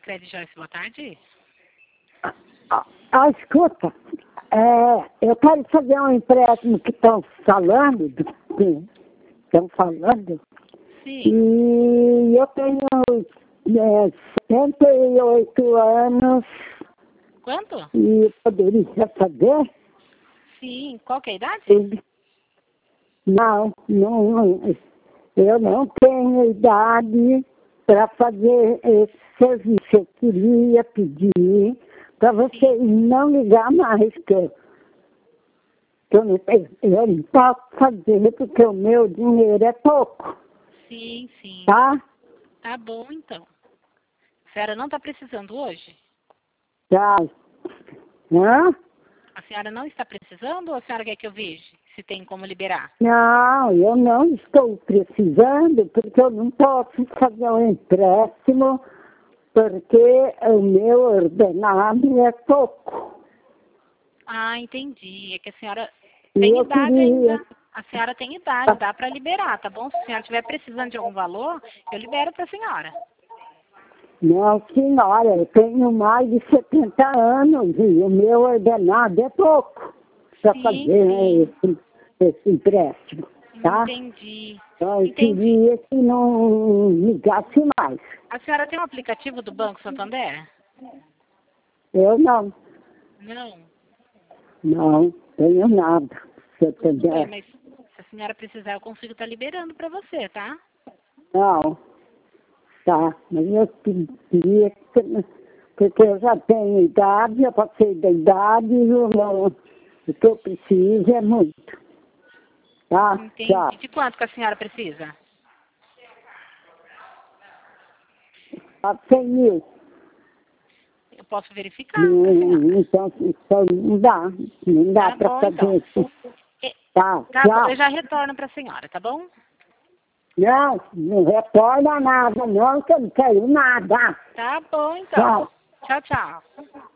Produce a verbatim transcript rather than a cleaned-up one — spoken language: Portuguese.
Credit Joyce, boa tarde. Ah, ah, escuta, é, eu quero fazer um empréstimo que estão falando, que estão falando, Sim. e eu tenho é, setenta e oito anos Quanto? e poderia fazer? Sim. Qual que é a idade? E- Não, não, eu não tenho idade para fazer esse serviço. Eu queria pedir para você não ligar mais, que eu, que eu, não, eu não posso fazer porque o meu dinheiro é pouco, Sim, sim. tá? Tá bom, então. A senhora não está precisando hoje? Tá. Hã? A senhora não está precisando ou a senhora quer que eu veja se tem como liberar? Não, eu não estou precisando porque eu não posso fazer um empréstimo porque o meu ordenado é pouco. Ah, entendi. É que a senhora E tem eu idade queria... ainda. A senhora tem idade, dá para liberar, tá bom? Se a senhora estiver precisando de algum valor, eu libero para a senhora. Não, senhora, eu tenho mais de setenta anos e o meu ordenado é pouco para Sim, fazer sim. esse, esse empréstimo, tá? Entendi. Então, eu Entendi. queria que não ligasse mais. A senhora tem um aplicativo do Banco Santander? Eu não, Não. não tenho nada. Se Tudo bem, puder. mas se a senhora precisar, eu consigo estar liberando para você, tá? Não, tá. Mas eu queria que, porque eu já tenho idade, eu passei da idade e eu não, o que eu preciso é muito. Tá? Entendi. Tchau. De quanto que a senhora precisa? Tá cem mil. Eu posso verificar para a Não, senhora. então, então não dá. Não dá Tá para bom, fazer então. isso. E- Tá, Tá bom, tchau. eu já retorno para a senhora, tá bom? Não, não retorna nada, não, que eu não quero nada. Tá bom, então. Tchau. Tchau, tchau.